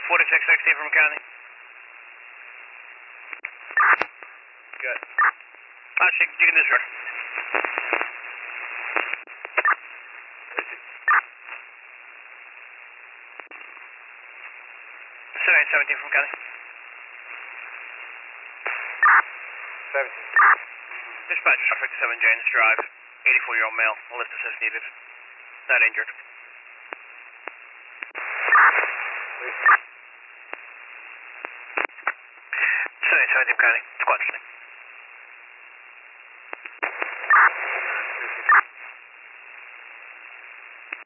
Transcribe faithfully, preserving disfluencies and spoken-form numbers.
forty-six sixty from county. Good. Ah, she, you can disregard. seventeen seventeen from county. seventeen. Dispatch, traffic seven James Drive, eighty-four-year-old male, will lift assist needed. Not injured. seventeen seventeen county, squad.